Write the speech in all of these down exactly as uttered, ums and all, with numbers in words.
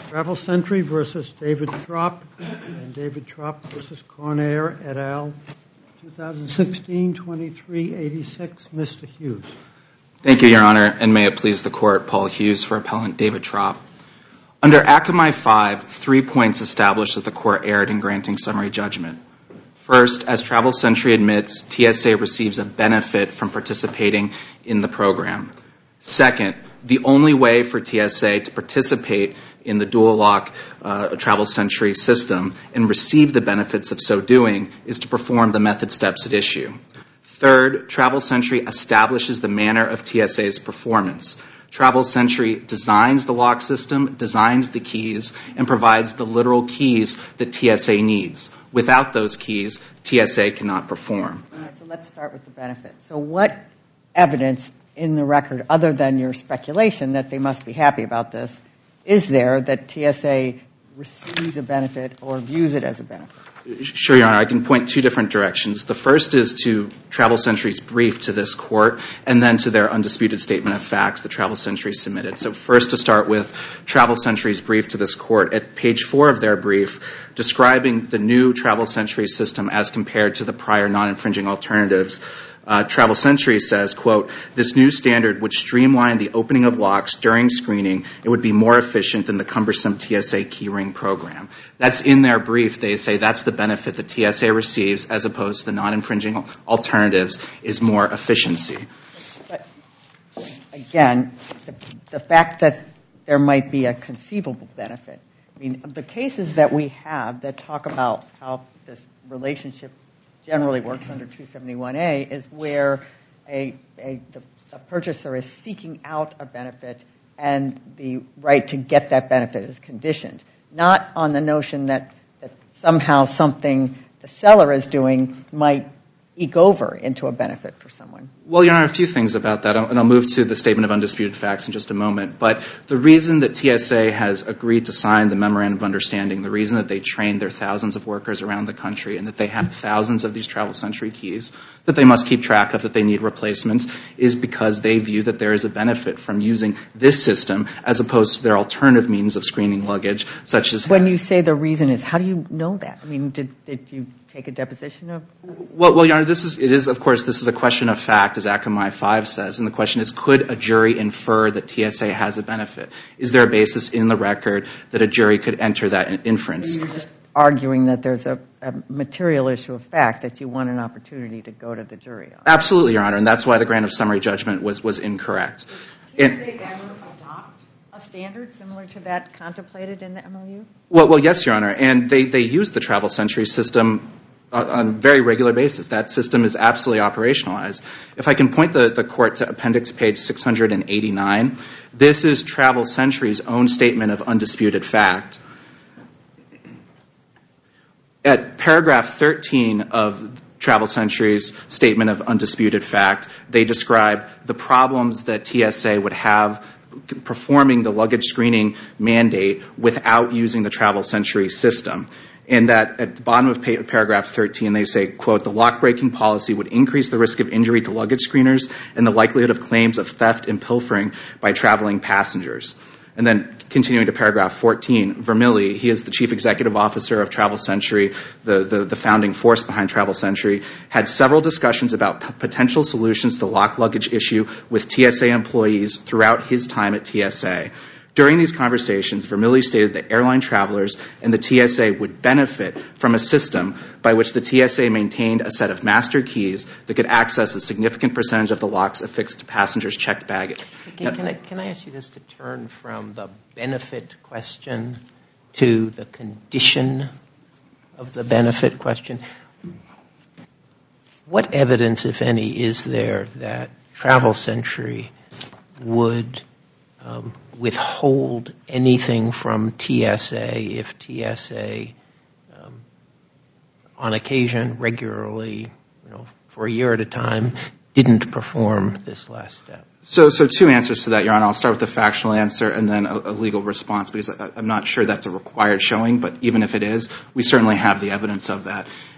Travel Sentry versus David Trop and David Trop versus Cornair et al. twenty sixteen twenty-three eighty-six. Mister Hughes. Thank you, Your Honor, and may it please the Court, Paul Hughes for Appellant David Trop. Under Akamai five, three points establish that the Court erred in granting summary judgment. First, as Travel Sentry admits, T S A receives a benefit from participating in the program. Second, the only way for T S A to participate in the dual lock uh, Travel Sentry system and receive the benefits of so doing is to perform the method steps at issue. Third, Travel Sentry establishes the manner of T S A's performance. Travel Sentry designs the lock system, designs the keys, and provides the literal keys that T S A needs. Without those keys, T S A cannot perform. All right, so let's start with the benefit. So what evidence in the record, other than your speculation that they must be happy about this, is there that T S A receives a benefit or views it as a benefit? Sure, Your Honor. I can point two different directions. The first is to Travel Sentry's brief to this Court, and then to their undisputed statement of facts that Travel Sentry submitted. So first to start with Travel Sentry's brief to this Court. At page four of their brief, describing the new Travel Sentry system as compared to the prior non-infringing alternatives, Uh, Travel Sentry says, quote, this new standard would streamline the opening of locks during screening. It would be more efficient than the cumbersome T S A keyring program. That's in their brief. They say that's the benefit that T S A receives as opposed to the non-infringing alternatives is more efficiency. But again, the, the fact that there might be a conceivable benefit. I mean, the cases that we have that talk about how this relationship generally works under two seventy-one A is where a, a, the, a purchaser is seeking out a benefit and the right to get that benefit is conditioned, not on the notion that, that somehow something the seller is doing might eke over into a benefit for someone. Well, Your Honor, a few things about that, and I'll move to the statement of undisputed facts in just a moment. But the reason that T S A has agreed to sign the Memorandum of Understanding, the reason that they trained their thousands of workers around the country and that they have thousands of these Travel Sentry keys that they must keep track of, that they need replacements, is because they view that there is a benefit from using this system as opposed to their alternative means of screening luggage, such as... When you say the reason is, how do you know that? I mean, did, did you take a deposition of... Well, well, Your Honor, this is, it is, of course, this is a question of fact, as Akamai five says, and the question is, could a jury infer that T S A has a benefit? Is there a basis in the record that a jury could enter that inference? You're just arguing that there's a, a material issue of fact that you want an opportunity to go to the jury on. Absolutely, Your Honor, and that's why the grant of summary judgment was, was incorrect. Did they ever adopt a standard similar to that contemplated in the M O U? Well, well yes, Your Honor, and they, they use the Travel Sentry system on a very regular basis. That system is absolutely operationalized. If I can point the, the Court to appendix page six hundred eighty-nine, this is Travel Sentry's own statement of undisputed fact. At paragraph thirteen of Travel Sentry's statement of undisputed fact, they describe the problems that T S A would have performing the luggage screening mandate without using the Travel Sentry system. And that at the bottom of pa- paragraph thirteen, they say, quote, the lock-breaking policy would increase the risk of injury to luggage screeners and the likelihood of claims of theft and pilfering by traveling passengers. And then continuing to paragraph fourteen, Vermilly, he is the chief executive officer of Travel Sentry, the, the, the founding force behind Travel Sentry, had several discussions about p- potential solutions to the locked luggage issue with T S A employees throughout his time at T S A. During these conversations, Vermilly stated that airline travelers and the T S A would benefit from a system by which the T S A maintained a set of master keys that could access a significant percentage of the locks affixed to passengers' checked baggage. Can, now, can, I, can I ask you this to turn from the benefit question to the condition of the benefit question? What evidence, if any, is there that Travel Sentry would um, withhold anything from T S A if T S A, um, on occasion, regularly, you know, for a year at a time, didn't perform this last step? So, so two answers to that, Your Honor. I'll start with the factual answer and then a, a legal response, because I, I'm not sure that's a required showing, but even if it is, we certainly have the evidence of that.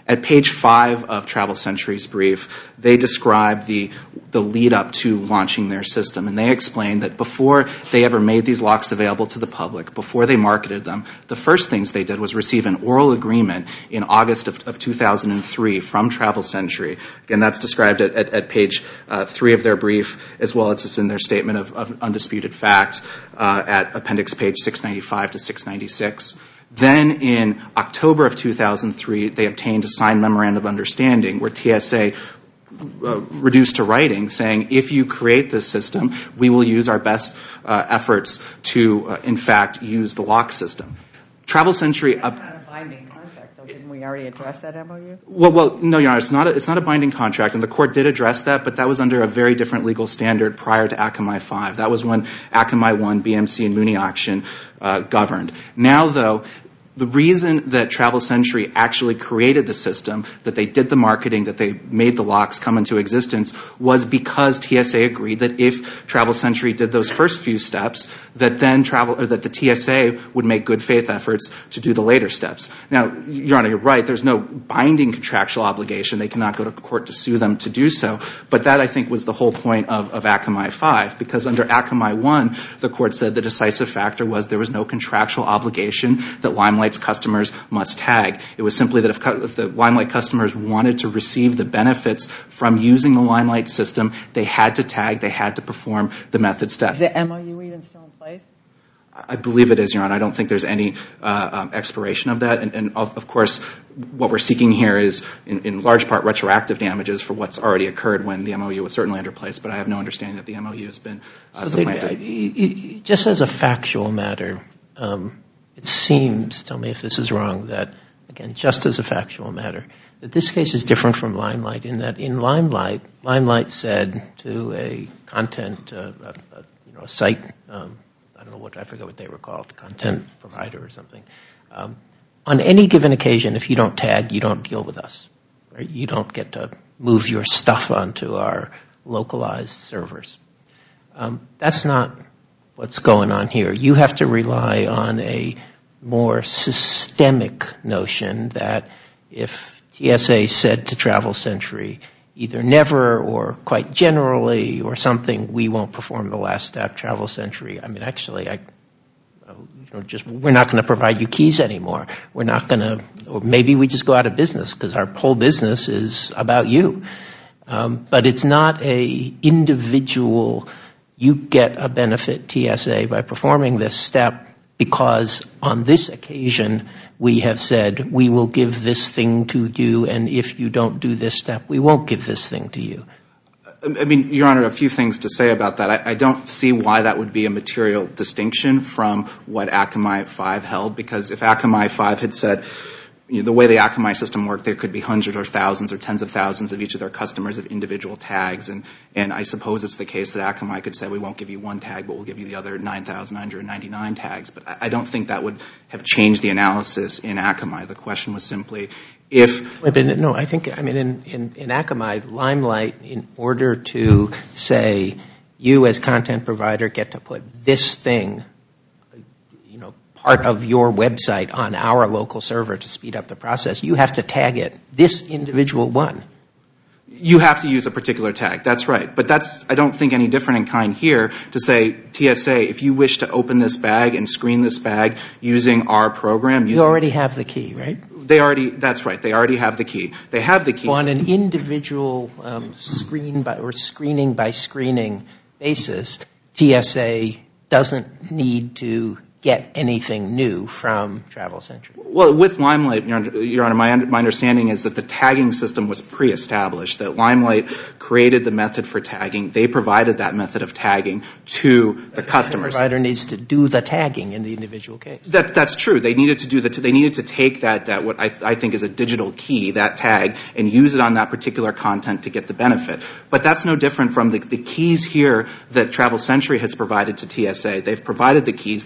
At page five of Travel Century's brief, they describe the the lead up to launching their system, and they explain that before they ever made these locks available to the public, before they marketed them, the first things they did was receive an oral agreement in August of, of two thousand three from Travel Century. Again, that's described at, at, at page uh, three of their brief, as well as it's in their statement of, of undisputed facts uh, at appendix page six ninety-five to six ninety-six. Then in October of two thousand three, they obtained a signed memorandum of understanding where T S A uh, reduced to writing saying, if you create this system, we will use our best uh, efforts to, uh, in fact, use the lock system. Travel Century... That's not a binding contract, though. Didn't we already address that M O U? Well, well, no, Your Honor, it's not a, it's not a binding contract, and the court did address that, but that was under a very different legal standard prior to Akamai five. That was when Akamai one, B M C, and Mooney Auction uh, governed. Now, though, the reason that Travel Century actually created the system, that they did the marketing, that they made the locks come into existence, was because T S A agreed that if Travel Century did those first few steps, that then travel, or that the T S A would make good faith efforts to do the later steps. Now, Your Honor, you're right. There's no binding contractual obligation. They cannot go to court to sue them to do so. But that, I think, was the whole point of, of Akamai five, because under Akamai one, the court said the decisive factor was there was no contractual obligation that Limelight's customers must tag. It was simply that if, if the Limelight customers wanted to receive the benefits from using the Limelight system, they had to tag, they had to perform the method steps. Is the M O U even still in place? I believe it is, Your Honor. I don't think there's any uh, um, expiration of that. And, and of, of course, what we're seeking here is, in, in large part, retroactive damages for what's already occurred when the M O U was certainly under place. But I have no understanding that the M O U has been uh, so supplanted. They, just as a factual matter, um, it seems, tell me if this is wrong, that, again, just as a factual matter, that this case is different from Limelight in that in Limelight, Limelight said to a content, uh, a, a, you know, a site, um, I don't know what, I forget what they were called, content provider or something. Um, on any given occasion, if you don't tag, you don't deal with us. Right? You don't get to move your stuff onto our localized servers. Um, that's not what's going on here. You have to rely on a more systemic notion that if T S A said to Travel Century, either never or quite generally or something, we won't perform the last step, Travel Century. I mean, actually, I, you know, just we're not going to provide you keys anymore. We're not going to, or maybe we just go out of business because our whole business is about you. Um, but it's not a individual, you get a benefit, T S A, by performing this step because on this occasion we have said we will give this thing to you, and if you don't do this step, we won't give this thing to you. I mean, Your Honor, a few things to say about that. I, I don't see why that would be a material distinction from what Akamai five held, because if Akamai five had said, you know, the way the Akamai system worked, there could be hundreds or thousands or tens of thousands of each of their customers of individual tags, and, and I suppose it's the case that Akamai could say we won't give you one tag, but we'll give you the other nine thousand nine hundred ninety-nine tags. But I, I don't think that would have changed the analysis in Akamai. The question was simply if... Wait, but no, I think, I mean, in, in, in Akamai, Limelight, in order to say you as content provider get to put this thing, you know, part of your website on our local server to speed up the process, you have to tag it, this individual one. You have to use a particular tag. That's right. But that's, I don't think, any different in kind here to say, T S A, if you wish to open this bag and screen this bag using our program... You already have the key, right? They already, that's right. They already have the key. They have the key. So on an individual um, screen by, or screening by screening basis, T S A doesn't need to get anything new from Travel Century. Well, with Limelight, Your Honor, my, my understanding is that the tagging system was pre-established, that Limelight created the method for tagging. They provided that method of tagging to the customers. The provider needs to do the tagging in the individual case. That, that's true. They needed to do the, they needed to take that, that what I, I think is a digital key, that tag, and use it on that particular content to get the benefit. But that's no different from the, the keys here that Travel Century has provided to T S A. They've provided the keys. They need to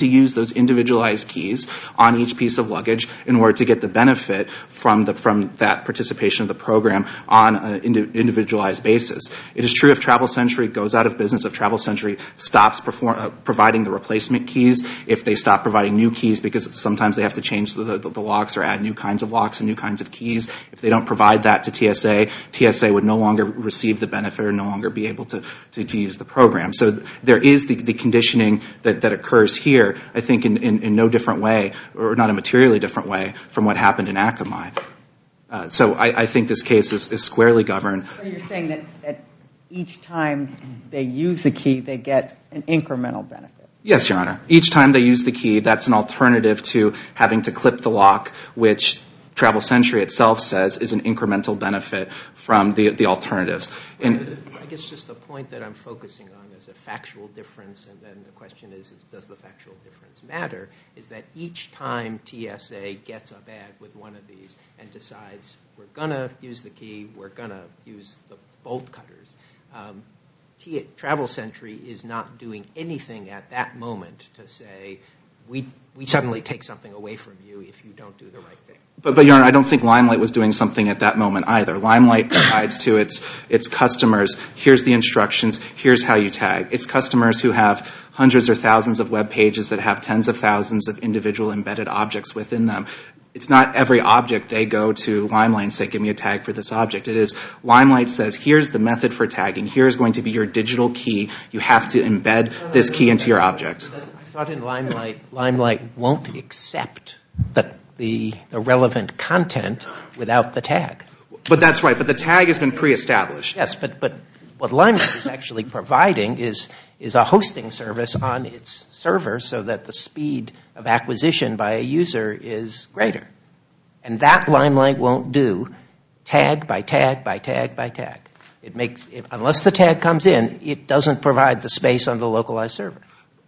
to use those individualized keys on each piece of luggage in order to get the benefit from the from that participation of the program on an individualized basis. It is true if Travel Century goes out of business, if Travel Century stops perform, uh, providing the replacement keys, if they stop providing new keys because sometimes they have to change the, the, the locks or add new kinds of locks and new kinds of keys, if they don't provide that to T S A, T S A would no longer receive the benefit or no longer be able to, to, to use the program. So there is the, the conditioning that, that occurs here, I think, in, in, in no different way, or not a materially different way, from what happened in Akamai. Uh, so I, I think this case is, is squarely governed. So you're saying that, that each time they use the key, they get an incremental benefit? Yes, Your Honor. Each time they use the key, that's an alternative to having to clip the lock, which Travel Century itself says is an incremental benefit from the, the alternatives. And I guess just the point that I'm focusing on is a factual difference, and then the question is, is does the factual difference matter, is that each time T S A gets a bag with one of these and decides we're going to use the key, we're going to use the bolt cutters, um, T- Travel Century is not doing anything at that moment to say, we we suddenly take something away from you if you don't do the right thing. But, but Your Honor, I don't think Limelight was doing something at that moment either. Limelight provides to its its customers, here's the instructions, here's how you tag. It's customers who have hundreds or thousands of web pages that have tens of thousands of individual embedded objects within them. It's not every object they go to Limelight and say, give me a tag for this object. It is Limelight says, here's the method for tagging. Here's going to be your digital key. You have to embed this key into your object. I thought in Limelight, Limelight won't accept the, the, the relevant content without the tag. But that's right. But the tag has been pre-established. Yes, but, but what Limelight is actually providing is, is a hosting service on its server so that the speed of acquisition by a user is greater. And that Limelight won't do tag by tag by tag by tag. It makes, if, unless the tag comes in, it doesn't provide the space on the localized server.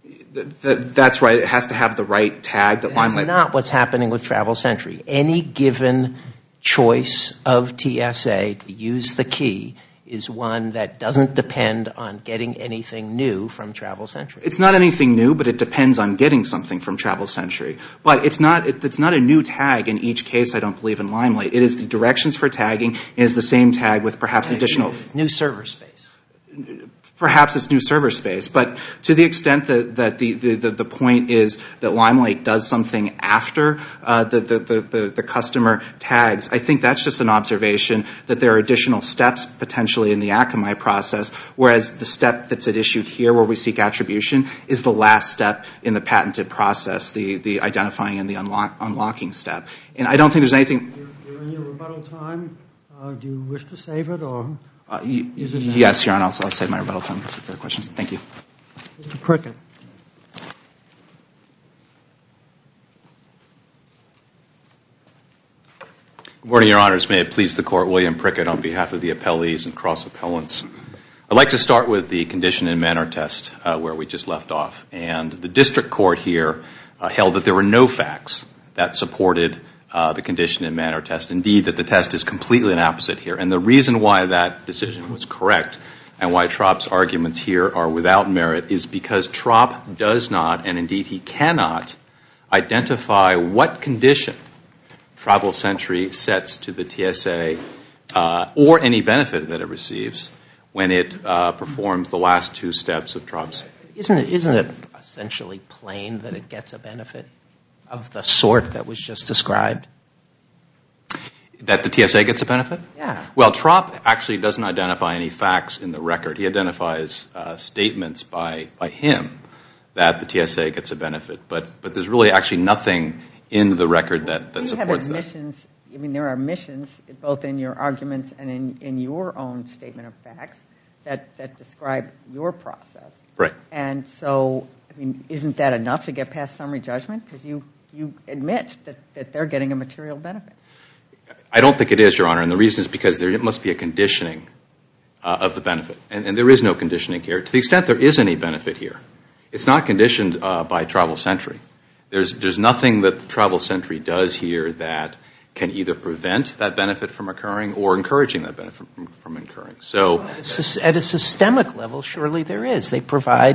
That's right. It has to have the right tag that Limelight. That's not what's happening with Travel Century. Any given choice of T S A to use the key is one that doesn't depend on getting anything new from Travel Century. It's not anything new, but it depends on getting something from Travel Century. But it's not, it, it's not a new tag in each case, I don't believe, in Limelight. It is the directions for tagging. It is the same tag with perhaps additional. New server space. Perhaps it's new server space, but to the extent that, that the, the, the, the point is that Limelight does something after uh, the, the, the, the customer tags, I think that's just an observation that there are additional steps potentially in the Akamai process, whereas the step that's at issue here where we seek attribution is the last step in the patented process, the, the identifying and the unlock, unlocking step. And I don't think there's anything... You're in your rebuttal time. Uh, do you wish to save it or... Uh, y- yes, Your Honor, I'll, I'll save my rebuttal time for the questions. Thank you. Mister Prickett. Good morning, Your Honors. May it please the Court, William Prickett on behalf of the appellees and cross-appellants. I'd like to start with the condition and manner test uh, where we just left off. And the district court here uh, held that there were no facts that supported Uh, the condition and manner test. Indeed, that the test is completely an opposite here. And the reason why that decision was correct and why Tropp's arguments here are without merit is because Tropp does not, and indeed he cannot, identify what condition Travel Century sets to the T S A uh, or any benefit that it receives when it uh, performs the last two steps of Tropp's. Isn't it, isn't it essentially plain that it gets a benefit of the sort that was just described? That the T S A gets a benefit? Yeah. Well, Tropp actually doesn't identify any facts in the record. He identifies uh, statements by, by him that the T S A gets a benefit. But, but there's really actually nothing in the record that, that you supports have admissions, that. I mean, there are admissions both in your arguments and in, in your own statement of facts that, that describe your process. Right. And so, I mean, isn't that enough to get past summary judgment? Because you, you admit that, that they're getting a material benefit. I don't think it is, Your Honor, and the reason is because there must be a conditioning uh, of the benefit. And, and there is no conditioning here. To the extent there is any benefit here, it's not conditioned uh, by Travel Century. There's, there's nothing that Travel Century does here that can either prevent that benefit from occurring or encouraging that benefit from, from occurring. So, at a systemic level, surely there is. They provide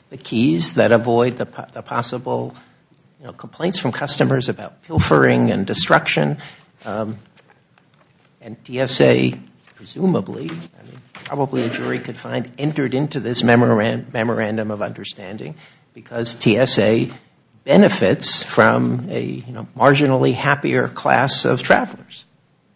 the keys that avoid the, the possible you know, complaints from customers about pilfering and destruction. Um, and T S A, presumably, I mean, probably a jury could find, entered into this memorandum, memorandum of understanding because T S A benefits from a you know, marginally happier class of travelers.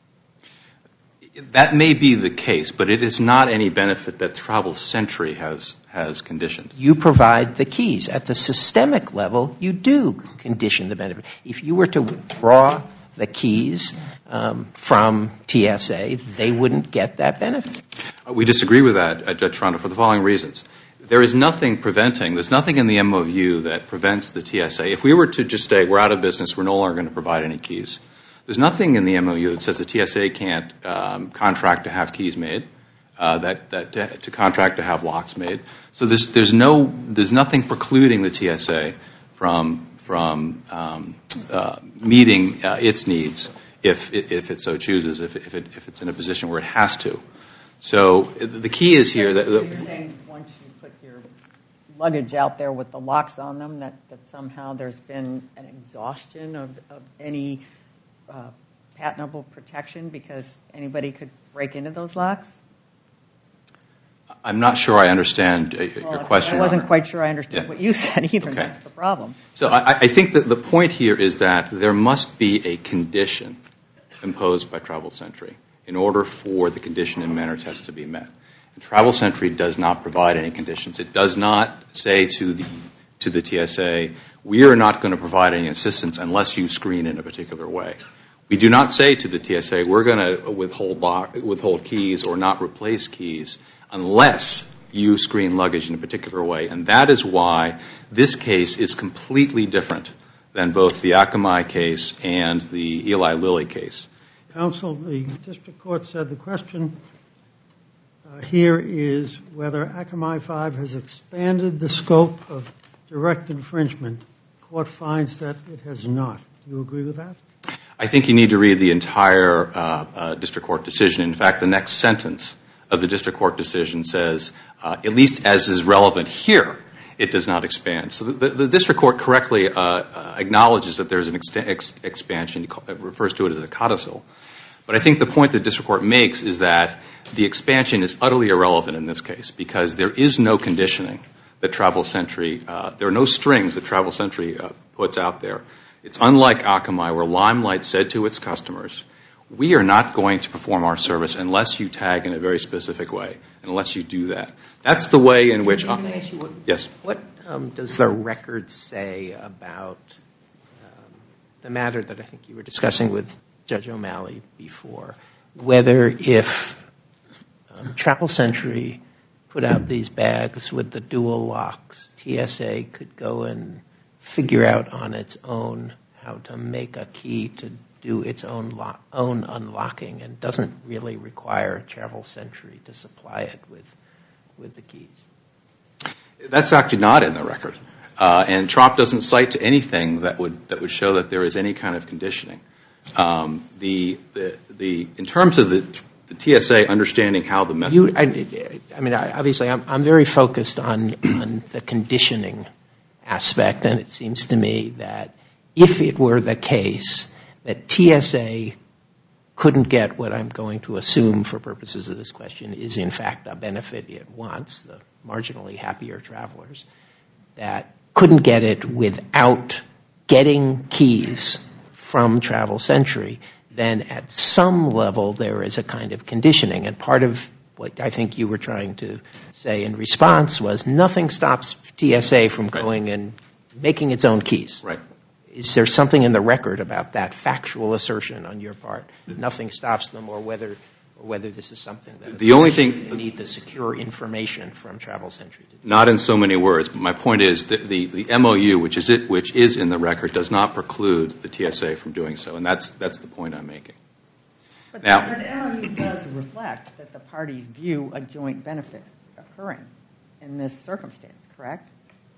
That may be the case, but it is not any benefit that Travel Century has has conditioned. You provide the keys. At the systemic level, you do condition the benefit. If you were to withdraw the keys um, from T S A, they wouldn't get that benefit. We disagree with that, uh, Judge Toronto, for the following reasons. There is nothing preventing, there's nothing in the M O U that prevents the T S A. If we were to just say, we're out of business, we're no longer going to provide any keys, there's nothing in the M O U that says the T S A can't um, contract to have keys made, uh, that, that to, to contract to have locks made. So there's, there's, no, there's nothing precluding the T S A from, from um, uh, meeting uh, its needs if, if it so chooses, if, if, it, if it's in a position where it has to. So the key is here that... So you're saying once you put your luggage out there with the locks on them, that, that somehow there's been an exhaustion of, of any uh, patentable protection because anybody could break into those locks? I'm not sure I understand uh, well, your question. I wasn't quite sure I understood yeah. what you said either. Okay. That's the problem. So I, I think that the point here is that there must be a condition imposed by Travel Century in order for the condition and manner test to be met. And Travel Century does not provide any conditions. It does not say to the to the T S A, we are not going to provide any assistance unless you screen in a particular way. We do not say to the T S A, we're going to withhold lock, withhold keys or not replace keys unless you screen luggage in a particular way. And that is why this case is completely different than both the Akamai case and the Eli Lilly case. Counsel, the district court said the question uh, here is whether Akamai five has expanded the scope of direct infringement. The court finds that it has not. Do you agree with that? I think you need to read the entire uh, uh, district court decision. In fact, the next sentence of the district court decision says, uh, at least as is relevant here, it does not expand. So the, the district court correctly uh, uh, acknowledges that there is an ex- ex- expansion. It refers to it as a codicil. But I think the point the district court makes is that the expansion is utterly irrelevant in this case because there is no conditioning that Travel Century, uh, there are no strings that Travel Century uh, puts out there. It's unlike Akamai where Limelight said to its customers, we are not going to perform our service unless you tag in a very specific way, unless you do that. That's the way in which... Can I ask you what, yes. What um, does the record say about um, the matter that I think you were discussing with Judge O'Malley before, whether if um, Travel Century put out these bags with the dual locks, T S A could go and figure out on its own how to make a key to do its own lock, own unlocking and doesn't really require Travel Century to supply it with with the keys? That's actually not in the record. Uh, and Trop doesn't cite to anything that would that would show that there is any kind of conditioning. Um, the, the the in terms of the the T S A understanding how the method... You, I, I mean, I, obviously, I'm, I'm very focused on, on the conditioning aspect, and it seems to me that if it were the case that T S A couldn't get what I'm going to assume for purposes of this question is, in fact, a benefit it wants, the marginally happier travelers, that couldn't get it without getting keys from Travel Century, then at some level there is a kind of conditioning. And part of what I think you were trying to say in response was nothing stops T S A from going and making its own keys. Right. Is there something in the record about that factual assertion on your part that nothing stops them, or whether or whether this is something that the only thing they need the secure information from Travel Century to do? Not in so many words. But my point is that the, the M O U, which is it, which is in the record, does not preclude the T S A from doing so, and that's that's the point I'm making. But now, the M O U does reflect that the parties view a joint benefit occurring in this circumstance, correct?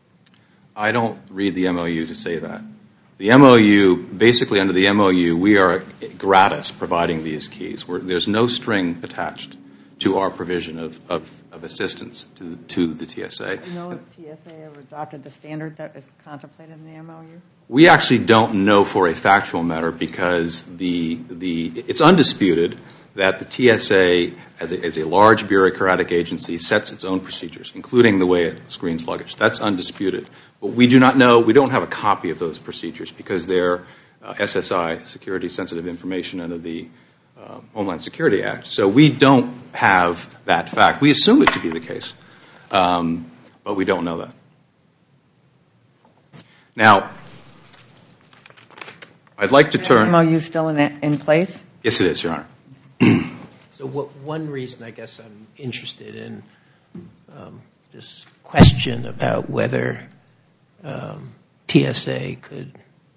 I don't read the M O U to say that. The M O U, basically under the M O U, we are gratis providing these keys. We're, there's no string attached to our provision of, of, of assistance to, to the T S A. Do you know if T S A ever adopted the standard that is contemplated in the M O U? We actually don't know for a factual matter because the, the, it's undisputed that the T S A, as a, as a large bureaucratic agency, sets its own procedures, including the way it screens luggage. That's undisputed. But we do not know, we don't have a copy of those procedures because they're uh, S S I, Security Sensitive Information, under the uh, Homeland Security Act. So we don't have that fact. We assume it to be the case, um, but we don't know that. Now, I'd like to turn... Is the M O U still in, in place? Yes, it is, Your Honor. So what, one reason I guess I'm interested in um, this question about whether um, T S A could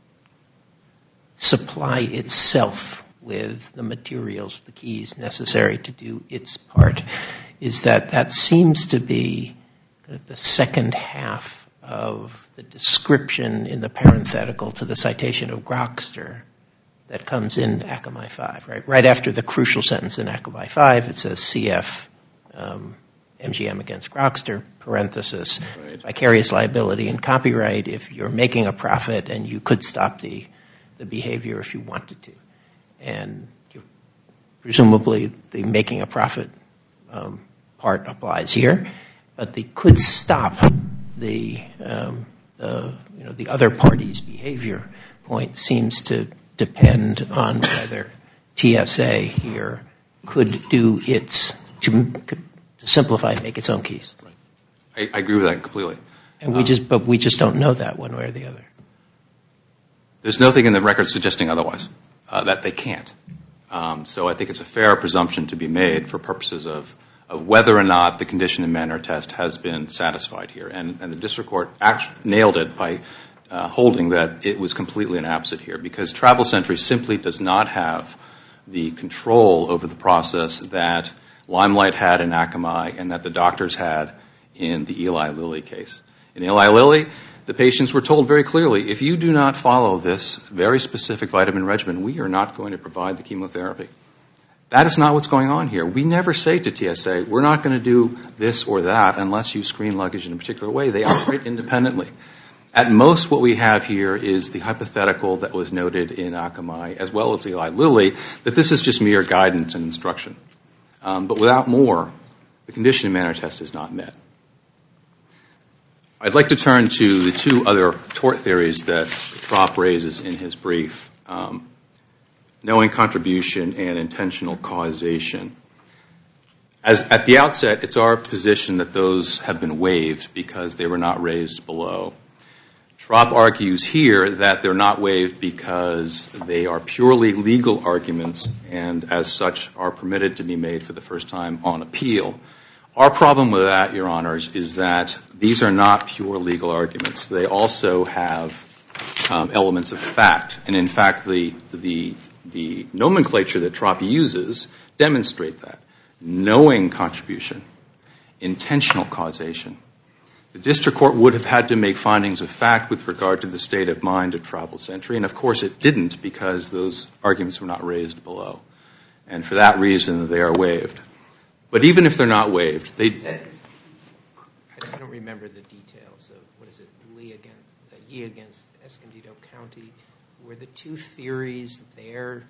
supply itself with the materials, the keys necessary to do its part, is that that seems to be kind of the second half of the description in the parenthetical to the citation of Grokster that comes in Akamai five, right? Right after the crucial sentence in Akamai five, it says C F um, M G M against Grokster, parenthesis, right. Vicarious liability and copyright if you're making a profit and you could stop the, the behavior if you wanted to. And you, presumably the making a profit um, part applies here, but the could stop the, um, the, you know, the other party's behavior point seems to depend on whether T S A here could do its, to, to simplify, make its own keys. Right. I, I agree with that completely. And we um, just, but we just don't know that one way or the other. There's nothing in the record suggesting otherwise, uh, that they can't. Um, so I think it's a fair presumption to be made for purposes of, of whether or not the condition and manner test has been satisfied here. And, and the district court actually nailed it by Uh, holding that it was completely an opposite here, because Travel Sentry simply does not have the control over the process that Limelight had in Akamai and that the doctors had in the Eli Lilly case. In Eli Lilly, the patients were told very clearly, if you do not follow this very specific vitamin regimen, we are not going to provide the chemotherapy. That is not what's going on here. We never say to T S A, we're not going to do this or that unless you screen luggage in a particular way. They operate independently. At most, what we have here is the hypothetical that was noted in Akamai, as well as Eli Lilly, that this is just mere guidance and instruction. Um, but without more, the condition and manner test is not met. I'd like to turn to the two other tort theories that Trop raises in his brief, um, knowing contribution and intentional causation. As at the outset, it's our position that those have been waived because they were not raised below. Trop argues here that they're not waived because they are purely legal arguments and as such are permitted to be made for the first time on appeal. Our problem with that, Your Honors, is that these are not pure legal arguments. They also have um, elements of fact. And in fact, the, the, the nomenclature that Trop uses demonstrate that. Knowing contribution, intentional causation. The district court would have had to make findings of fact with regard to the state of mind of Travel Sentry, and of course it didn't because those arguments were not raised below. And for that reason, they are waived. But even if they're not waived, they... I don't remember the details of, what is it, Lee against, uh, Yee against Escondido County. Were the two theories there,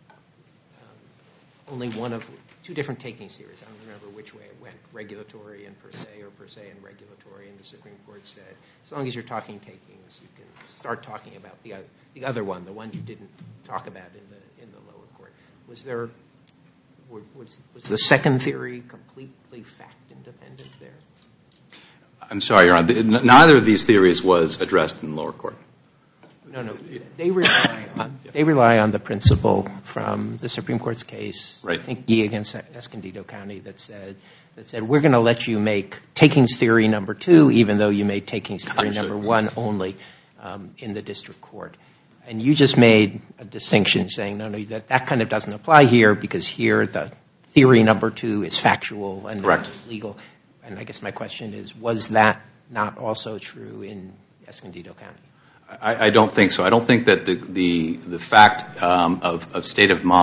um, only one of... two different takings theories. I don't remember which way it went, regulatory and per se, or per se and regulatory. And the Supreme Court said, as long as you're talking takings, you can start talking about the other, the other one, the one you didn't talk about in the in the lower court. Was there was was the second theory completely fact independent there? I'm sorry, Your Honor. Neither of these theories was addressed in the lower court. No, no. They rely on they rely on the principle from the Supreme Court's case, right. I think Yee against Escondido County, that said that said we're going to let you make takings theory number two, even though you made takings theory number one only um, in the district court. And you just made a distinction, saying no, no, that that kind of doesn't apply here because here the theory number two is factual and not just legal. And I guess my question is, was that not also true in Escondido County? I, I don't think so. I don't think that the the, the fact um, of, of state of mind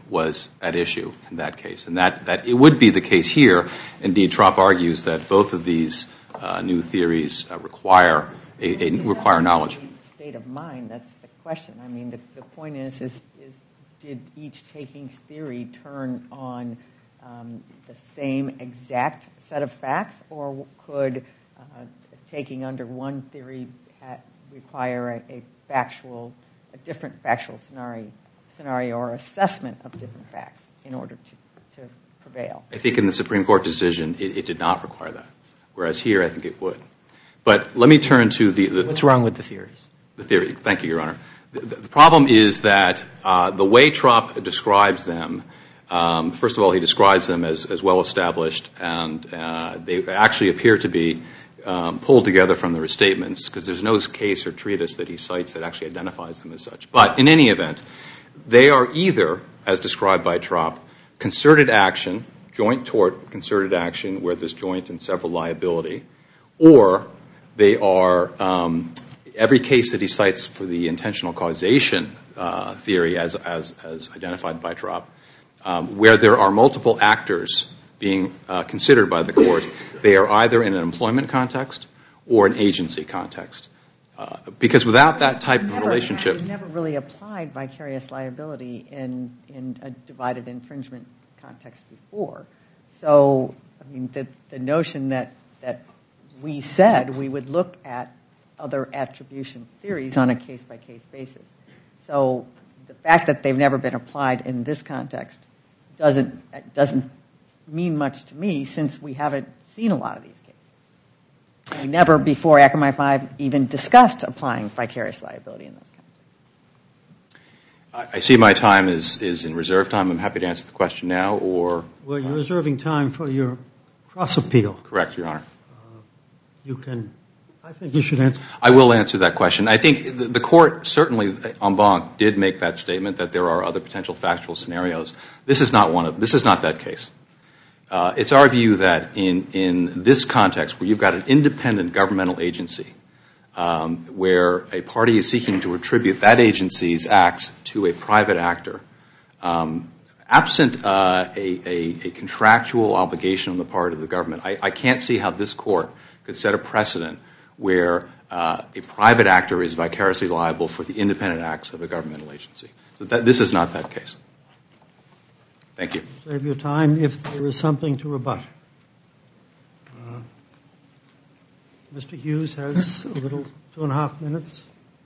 was at issue in that case. And that, that it would be the case here. Indeed, Trop argues that both of these uh, new theories uh, require a, a require knowledge. State of mind, that's the question. I mean, the, the point is, is, is did each takings theory turn on um, the same exact set of facts, or could uh, taking under one theory ha- require a, a factual, a different factual scenario, scenario or assessment of different facts in order to, to prevail? I think in the Supreme Court decision, it, it did not require that, whereas here I think it would. But let me turn to the... the What's wrong with the theories? The theory. Thank you, Your Honor. The, the problem is that uh, the way Trop describes them, um, first of all, he describes them as, as well established, and uh, they actually appear to be um, pulled together from the restatements, because there's no case or treatise that he cites that actually identifies them as such. But in any event, they are either, as described by Trop, concerted action, joint tort concerted action where there's joint and several liability, or they are um, every case that he cites for the intentional causation uh, theory as, as, as identified by Trop, um, where there are multiple actors being uh, considered by the court. They are either in an employment context or an agency context. Uh, because without that type of relationship... We've never really applied vicarious liability in, in a divided infringement context before. So, I mean, the, the notion that, that we said we would look at other attribution theories on a case-by-case basis. So the fact that they've never been applied in this context doesn't doesn't mean much to me, since we haven't seen a lot of these cases. We never before Akamai five even discussed applying vicarious liability in this context. I see my time is, is in reserve time. I'm happy to answer the question now, or... Well, you're reserving time for your cross-appeal. Correct, Your Honor. Uh, you can... I think you should answer. I will answer that question. I think the, the court certainly, en banc, did make that statement that there are other potential factual scenarios. This is not one of. This is not that case. Uh, it's our view that in in this context, where you've got an independent governmental agency, um, where a party is seeking to attribute that agency's acts to a private actor, um, absent uh, a, a, a contractual obligation on the part of the government, I, I can't see how this court could set a precedent where uh, a private actor is vicariously liable for the independent acts of a governmental agency. So that, this is not that case. Thank you. Save your time if there is something to rebut. Uh, Mister Hughes has a little two and a half minutes.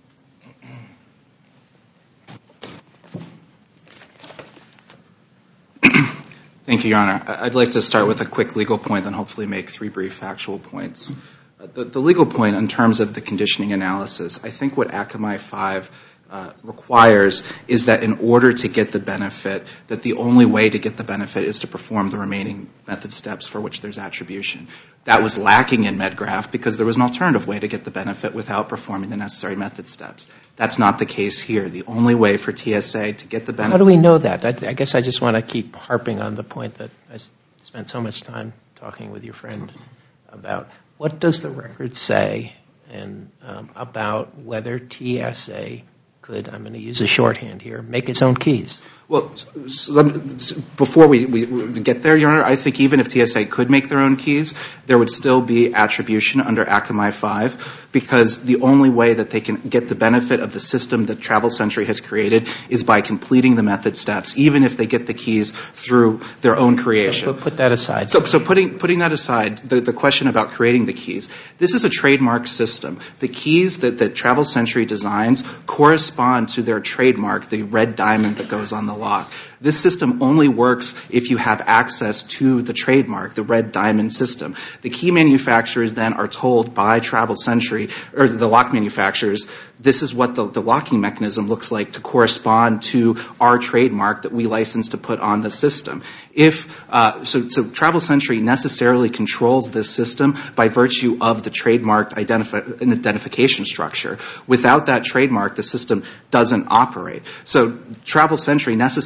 Thank you, Your Honor. I'd like to start with a quick legal point and hopefully make three brief factual points. The, the legal point in terms of the conditioning analysis, I think what Akamai five uh, requires is that in order to get the benefit, that the only way to get the benefit is to perform the remaining method steps for which there's attribution. That was lacking in MedGraph because there was an alternative way to get the benefit without performing the necessary method steps. That's not the case here. The only way for T S A to get the benefit... How do we know that? I, I guess I just want to keep harping on the point that I spent so much time talking with your friend about. What does the record say and um, about whether T S A could, I'm going to use a shorthand here, make its own keys? Well, so let me, before we, we, we get there, Your Honor, I think even if T S A could make their own keys, there would still be attribution under Akamai five because the only way that they can get the benefit of the system that Travel Century has created is by completing the method steps, even if they get the keys through their own creation. But put that aside. So, so putting, putting that aside, the, the question about creating the keys, this is a trademark system. The keys that, that Travel Century designs correspond to their trademark, the red diamond that goes on the lock. This system only works if you have access to the trademark, the red diamond system. The key manufacturers then are told by Travel Century, or the lock manufacturers, this is what the, the locking mechanism looks like to correspond to our trademark that we license to put on the system. If uh, so, so Travel Century necessarily controls this system by virtue of the trademarked identifi- identification structure. Without that trademark, the system doesn't operate. So Travel Century necessarily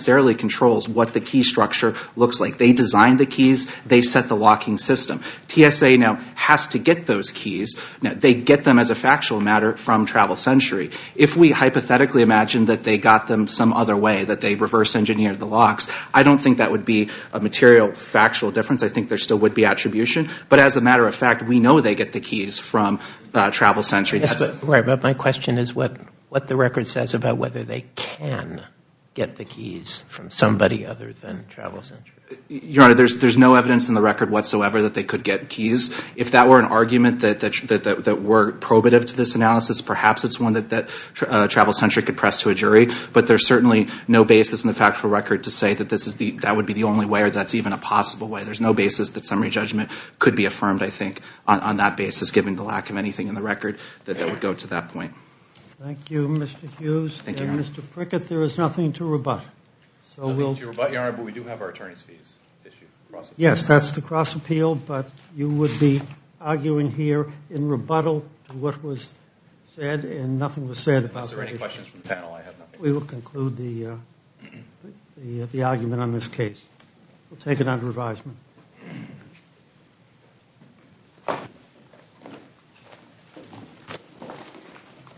controls what the key structure looks like. They designed the keys. They set the locking system. T S A now has to get those keys. Now, they get them as a factual matter from Travel Century. If we hypothetically imagine that they got them some other way, that they reverse engineered the locks, I don't think that would be a material factual difference. I think there still would be attribution. But as a matter of fact, we know they get the keys from uh, Travel Century. Yes, but, right, but my question is what, what the record says about whether they can get the keys from somebody other than Travel Century. Your Honor, there's there's no evidence in the record whatsoever that they could get keys. If that were an argument that that that, that, that were probative to this analysis, perhaps it's one that that uh, Travel Century could press to a jury. But there's certainly no basis in the factual record to say that this is the that would be the only way, or that's even a possible way. There's no basis that summary judgment could be affirmed. I think on, on that basis, given the lack of anything in the record that that would go to that point. Thank you, Mister Hughes. Thank you, and Your Mister Prickett, there is nothing to rebut. So Nothing we'll. to rebut, Your Honor, but we do have our attorney's fees issue. Cross Yes, that's the cross appeal, but you would be arguing here in rebuttal to what was said, and nothing was said about Unless there are that any issue. questions from the panel, I have nothing. We will conclude the, uh, the, the argument on this case. We'll take it under advisement.